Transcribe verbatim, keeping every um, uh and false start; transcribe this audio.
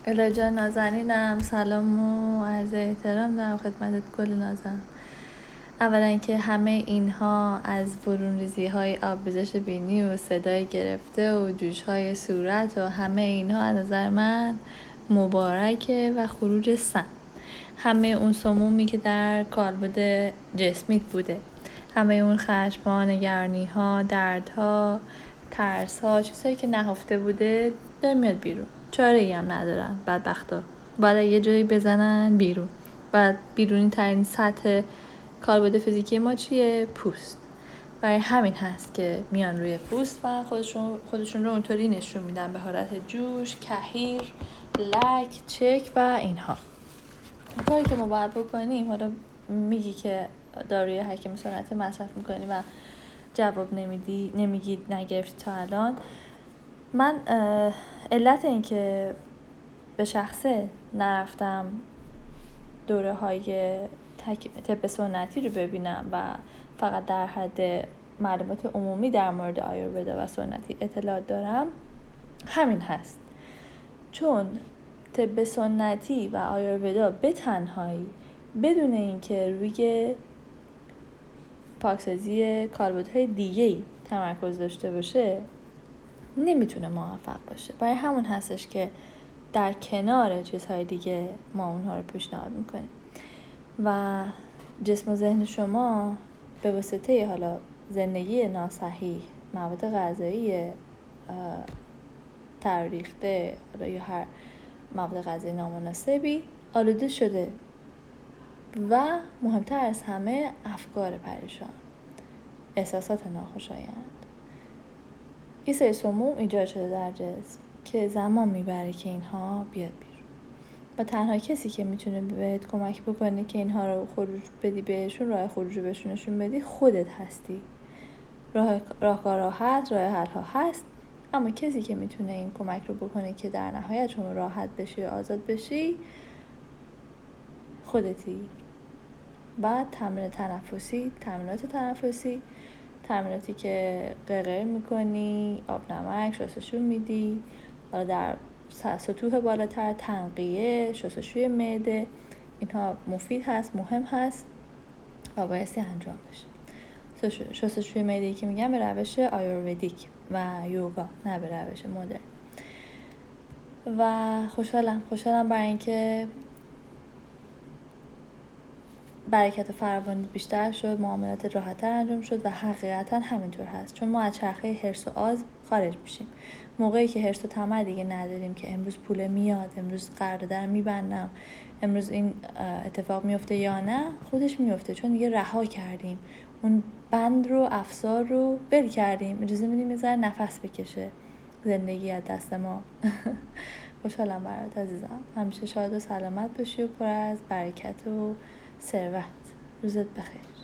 الا جان نازنینم، سلام و عرض احترام دارم خدمتت گل نازم. اولا که همه اینها از برون ریزی های آبریزش بینی و صدای گرفته و جوش های صورت و همه اینها از نظر من مبارکه و خروج سم. همه اون سمومی که در کالبد جسمیت بوده، همه اون خشم‌ها، نگرانی‌ها، دردها، ترس‌ها، چیزهایی که نهفته بوده داره میاد بیرون. چاره‌ای هم ندارن بدبختا. باید یه جایی بزنن بیرون. و بیرونی ترین سطح کالبد فیزیکی ما چیه؟ پوست. برای همین هست که میان روی پوست و خودشون, خودشون رو اونطوری نشون میدن به حالت جوش، کهیر، لک، چک و اینها. کاری که ما باید بکنیم، حالا میگی که داروی حکیم سنتی مصرف میکنی و جواب نمیدی نمیگی نگرفتی تا الان. من علت این که به شخصه نرفتم دوره های طب سنتی رو ببینم و فقط در حد معلومات عمومی در مورد آیورودا و سنتی اطلاعات دارم همین هست. چون طب سنتی و آیورودا به تنهایی بدون اینکه روی پاکسازی کالبدهای دیگه‌ای تمرکز داشته باشه نمیتونه موفق باشه. برای همون هستش که در کنار چیزهای دیگه ما اونها رو پیشنهاد میکنیم و جسم و ذهن شما به واسطه حالا زندگی ناصحیح، مواد غذایی ترریخته یا هر مواد غذایی نامناسبی آلوده شده و مهمتر از همه افکار پریشان، احساسات ناخوشایند. این سری سموم ایجاد شده در جسم که زمان میبره که اینها بیاد بیرون و تنها کسی که میتونه بهت کمک بکنه که اینها رو خروج بدی بهشون، راه خروج رو بهشون نشون بدی، خودت هستی. راه راهکارها هست، راه حل ها هست، اما کسی که میتونه این کمک رو بکنه که در نهایت شما راحت بشی و آزاد بشی خودتی. بعد تمرین تنفسی، تمرینات تنفسی تمریناتی که قرقره میکنی، آب نمک، شستشو میدی، حالا در سطوح بالاتر تنقیه، شستشوی معده، اینها مفید هست، مهم هست و بایستی انجام بشه. شستشوی معده‌ای که میگم به روش آیورویدیک و یوگا، نه به روش مدرن. و خوشحالم خوشحالم برای اینکه برکت فراوانی بیشتر شد، معاملات راحت‌تر انجام شد و حقیقتا همینطور هست. چون ما از چرخه حرص و آز خارج میشیم. موقعی که حرص و طمع دیگه نداریم که امروز پول میاد، امروز قرارداد میبندم، امروز این اتفاق میفته یا نه، خودش میفته. چون دیگه رها کردیم، اون بند رو، افسار رو بل کردیم، اجازه میدیم یه ذره نفس بکشه زندگی از دست ما. خوشحالم برات عزیزم. همیشه شاد و سلامت باشی و پر از برکت و ثروت. روزت بخیر.